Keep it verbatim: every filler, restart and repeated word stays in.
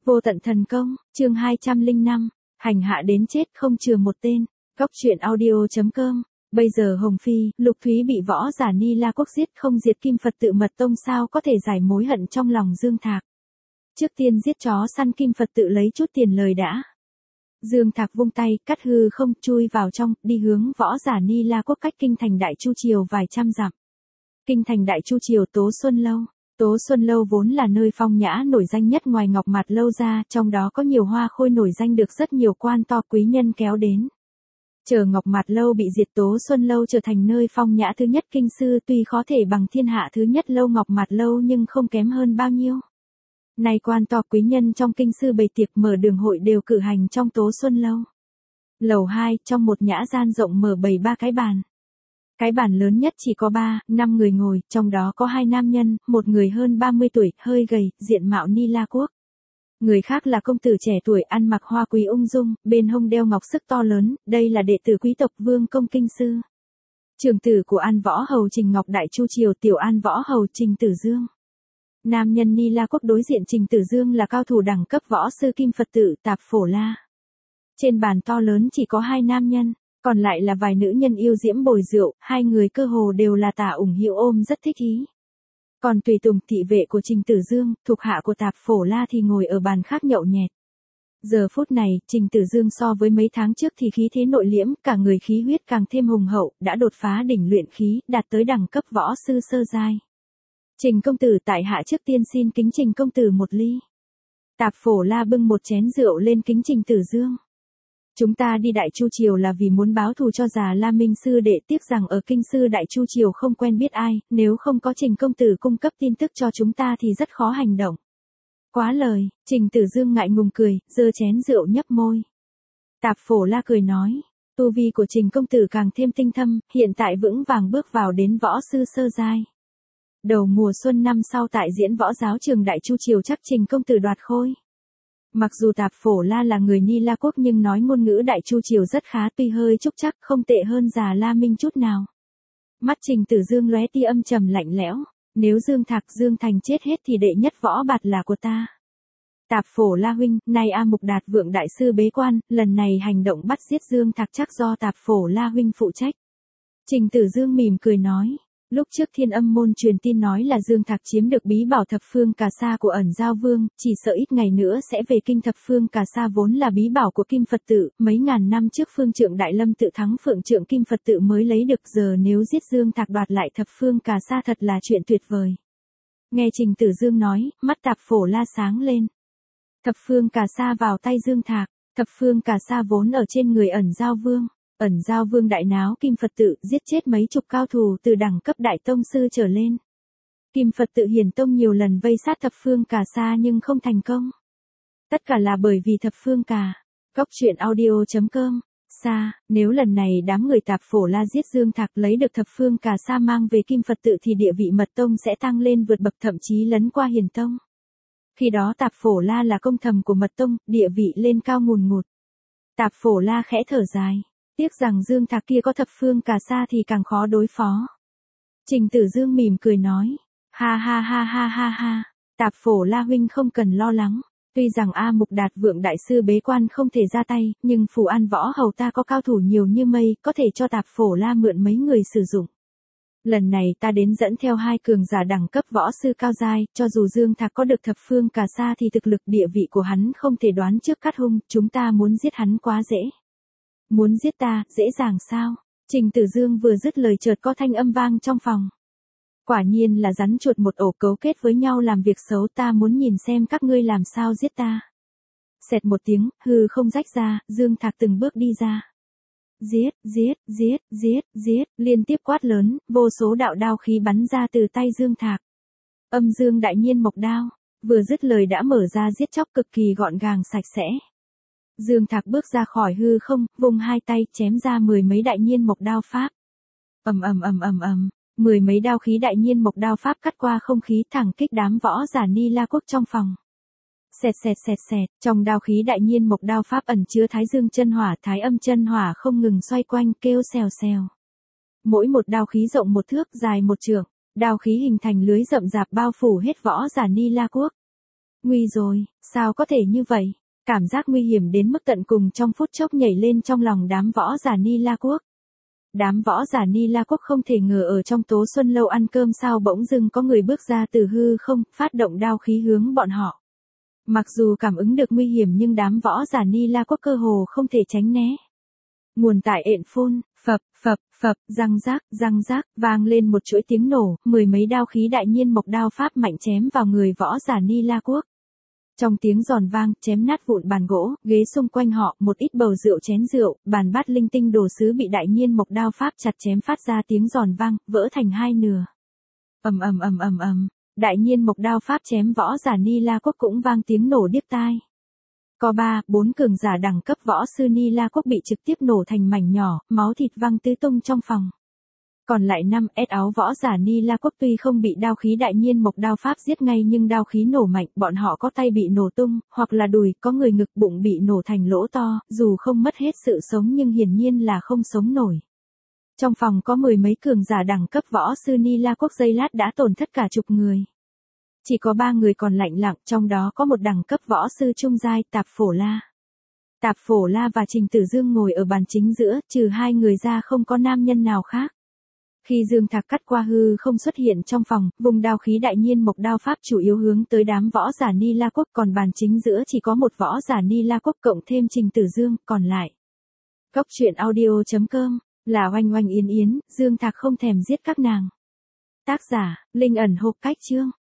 Vô tận thần công, chương hai trăm lẻ năm, hành hạ đến chết không chừa một tên. Góc truyện audio.com. Bây giờ Hồng Phi, Lục Thúy bị võ giả Ni La Quốc giết không diệt Kim Phật Tự Mật Tông sao có thể giải mối hận trong lòng Dương Thạc. Trước tiên giết chó săn Kim Phật Tự lấy chút tiền lời đã. Dương Thạc vung tay, cắt hư không, chui vào trong, đi hướng võ giả Ni La Quốc cách kinh thành Đại Chu Triều vài trăm dặm. Kinh thành Đại Chu Triều Tố Xuân Lâu. Tố Xuân Lâu vốn là nơi phong nhã nổi danh nhất ngoài Ngọc Mạt Lâu ra, trong đó có nhiều hoa khôi nổi danh được rất nhiều quan to quý nhân kéo đến. Chờ Ngọc Mạt Lâu bị diệt, Tố Xuân Lâu trở thành nơi phong nhã thứ nhất kinh sư, tuy khó thể bằng thiên hạ thứ nhất lâu Ngọc Mạt Lâu nhưng không kém hơn bao nhiêu. Nay quan to quý nhân trong kinh sư bày tiệc mở đường hội đều cử hành trong Tố Xuân Lâu. Lầu hai, trong một nhã gian rộng mở bày ba cái bàn. Cái bàn lớn nhất chỉ có ba, năm người ngồi, trong đó có hai nam nhân, một người hơn ba mươi tuổi, hơi gầy, diện mạo Ni La Quốc. Người khác là công tử trẻ tuổi ăn mặc hoa quý ung dung, bên hông đeo ngọc sức to lớn, đây là đệ tử quý tộc Vương công kinh sư. Trưởng tử của An Võ Hầu Trình Ngọc Đại Chu Triều tiểu An Võ Hầu Trình Tử Dương. Nam nhân Ni La Quốc đối diện Trình Tử Dương là cao thủ đẳng cấp võ sư Kim Phật Tự Tạp Phổ La. Trên bàn to lớn chỉ có hai nam nhân. Còn lại là vài nữ nhân yêu diễm bồi rượu, hai người cơ hồ đều là Tả Ủng Hiệu ôm rất thích ý. Còn tùy tùng thị vệ của Trình Tử Dương, thuộc hạ của Tạp Phổ La thì ngồi ở bàn khác nhậu nhẹt. Giờ phút này, Trình Tử Dương so với mấy tháng trước thì khí thế nội liễm, cả người khí huyết càng thêm hùng hậu, đã đột phá đỉnh luyện khí, đạt tới đẳng cấp võ sư sơ giai. Trình công tử tại hạ trước tiên xin kính Trình công tử một ly. Tạp Phổ La bưng một chén rượu lên kính Trình Tử Dương. Chúng ta đi Đại Chu Triều là vì muốn báo thù cho già La Minh sư đệ, tiếc rằng ở kinh sư Đại Chu Triều không quen biết ai, nếu không có Trình công tử cung cấp tin tức cho chúng ta thì rất khó hành động. Quá lời, Trình Tử Dương ngại ngùng cười, giơ chén rượu nhấp môi. Tạp Phổ La cười nói, tu vi của Trình công tử càng thêm tinh thâm, hiện tại vững vàng bước vào đến võ sư sơ giai. Đầu mùa xuân năm sau tại diễn võ giáo trường Đại Chu Triều chắc Trình công tử đoạt khôi. Mặc dù Tạp Phổ La là người Ni La Quốc nhưng nói ngôn ngữ Đại Chu Triều rất khá, tuy hơi trúc chắc, không tệ hơn già La Minh chút nào. Mắt Trình Tử Dương lóe tia âm trầm lạnh lẽo, nếu Dương Thạc Dương Thành chết hết thì đệ nhất võ bạt là của ta. Tạp Phổ La huynh, nay A Mục Đạt Vượng đại sư bế quan, lần này hành động bắt giết Dương Thạc chắc do Tạp Phổ La huynh phụ trách. Trình Tử Dương mỉm cười nói. Lúc trước Thiên Âm môn truyền tin nói là Dương Thạc chiếm được bí bảo Thập Phương Cà Sa của Ẩn Giao Vương, chỉ sợ ít ngày nữa sẽ về kinh. Thập Phương Cà Sa vốn là bí bảo của Kim Phật Tự, mấy ngàn năm trước Phương Trượng Đại Lâm tự thắng Phượng Trượng Kim Phật Tự mới lấy được, giờ nếu giết Dương Thạc đoạt lại Thập Phương Cà Sa thật là chuyện tuyệt vời. Nghe Trình Tử Dương nói, mắt Tạp Phổ La sáng lên. Thập Phương Cà Sa vào tay Dương Thạc, Thập Phương Cà Sa vốn ở trên người Ẩn Giao Vương. Ẩn Giao Vương đại náo Kim Phật Tự, giết chết mấy chục cao thủ từ đẳng cấp đại tông sư trở lên. Kim Phật Tự Hiển Tông nhiều lần vây sát Thập Phương Cà Sa nhưng không thành công. Tất cả là bởi vì Thập Phương Cà. Góc truyện audio.com. Sa, nếu lần này đám người Tạp Phổ La giết Dương Thạc lấy được Thập Phương Cà Sa mang về Kim Phật Tự thì địa vị Mật Tông sẽ tăng lên vượt bậc, thậm chí lấn qua Hiền Tông. Khi đó Tạp Phổ La là công thầm của Mật Tông, địa vị lên cao ngùn ngụt. Tạp Phổ La khẽ thở dài. Tiếc rằng Dương Thạc kia có Thập Phương Cà Sa thì càng khó đối phó. Trình Tử Dương mỉm cười nói. Ha ha ha ha ha ha. Tạp Phổ La huynh không cần lo lắng. Tuy rằng A Mục Đạt Vượng đại sư bế quan không thể ra tay, nhưng Phủ An Võ Hầu ta có cao thủ nhiều như mây, có thể cho Tạp Phổ La mượn mấy người sử dụng. Lần này ta đến dẫn theo hai cường giả đẳng cấp võ sư cao giai, cho dù Dương Thạc có được Thập Phương Cà Sa thì thực lực địa vị của hắn không thể đoán trước cát hung, chúng ta muốn giết hắn quá dễ. Muốn giết ta, dễ dàng sao? Trình Tử Dương vừa dứt lời chợt có thanh âm vang trong phòng. Quả nhiên là rắn chuột một ổ cấu kết với nhau làm việc xấu, ta muốn nhìn xem các ngươi làm sao giết ta. Xẹt một tiếng, hư không rách ra, Dương Thạc từng bước đi ra. Giết, giết, giết, giết, giết, liên tiếp quát lớn, vô số đạo đao khí bắn ra từ tay Dương Thạc. Âm Dương Đại Nhiên Mộc Đao, vừa dứt lời đã mở ra giết chóc cực kỳ gọn gàng sạch sẽ. Dương Thạc bước ra khỏi hư không, vung hai tay chém ra mười mấy đại nhiên mộc đao pháp. Ầm ầm ầm ầm ầm, mười mấy đao khí đại nhiên mộc đao pháp cắt qua không khí thẳng kích đám võ giả Ni La Quốc trong phòng. Xẹt xẹt xẹt xẹt, trong đao khí đại nhiên mộc đao pháp ẩn chứa Thái Dương chân hỏa, Thái Âm chân hỏa không ngừng xoay quanh kêu xèo xèo. Mỗi một đao khí rộng một thước, dài một trượng, đao khí hình thành lưới rậm rạp bao phủ hết võ giả Ni La Quốc. Nguy rồi, sao có thể như vậy? Cảm giác nguy hiểm đến mức tận cùng trong phút chốc nhảy lên trong lòng đám võ giả Ni La Quốc. Đám võ giả Ni La Quốc không thể ngờ ở trong Tố Xuân Lâu ăn cơm sao bỗng dưng có người bước ra từ hư không, phát động đao khí hướng bọn họ. Mặc dù cảm ứng được nguy hiểm nhưng đám võ giả Ni La Quốc cơ hồ không thể tránh né. Nguồn tại ện phun, phập, phập, phập, răng rác, răng rác, vang lên một chuỗi tiếng nổ, mười mấy đao khí đại nhiên mộc đao pháp mạnh chém vào người võ giả Ni La Quốc. Trong tiếng giòn vang, chém nát vụn bàn gỗ, ghế xung quanh họ, một ít bầu rượu chén rượu, bàn bát linh tinh đồ sứ bị đại nhiên mộc đao pháp chặt chém phát ra tiếng giòn vang, vỡ thành hai nửa. Ầm ầm ầm ầm ầm, đại nhiên mộc đao pháp chém võ giả Ni La Quốc cũng vang tiếng nổ điếc tai. Có ba, bốn cường giả đẳng cấp võ sư Ni La Quốc bị trực tiếp nổ thành mảnh nhỏ, máu thịt văng tứ tung trong phòng. Còn lại năm ét áo võ giả Ni La Quốc tuy không bị đao khí đại nhiên mộc đao pháp giết ngay nhưng đao khí nổ mạnh, bọn họ có tay bị nổ tung, hoặc là đùi, có người ngực bụng bị nổ thành lỗ to, dù không mất hết sự sống nhưng hiển nhiên là không sống nổi. Trong phòng có mười mấy cường giả đẳng cấp võ sư Ni La Quốc giây lát đã tổn thất cả chục người. Chỉ có ba người còn lạnh lặng, trong đó có một đẳng cấp võ sư trung giai, Tạp Phổ La. Tạp Phổ La và Trình Tử Dương ngồi ở bàn chính giữa, trừ hai người ra không có nam nhân nào khác. Khi Dương Thạc cắt qua hư không xuất hiện trong phòng, vùng đao khí đại nhiên mộc đao pháp chủ yếu hướng tới đám võ giả Ni La Quốc, còn bàn chính giữa chỉ có một võ giả Ni La Quốc cộng thêm Trình Tử Dương, còn lại. Góc truyện audio chấm com, là Oanh Oanh Yến Yến, Dương Thạc không thèm giết các nàng. Tác giả, Linh ẩn hộp cách chương.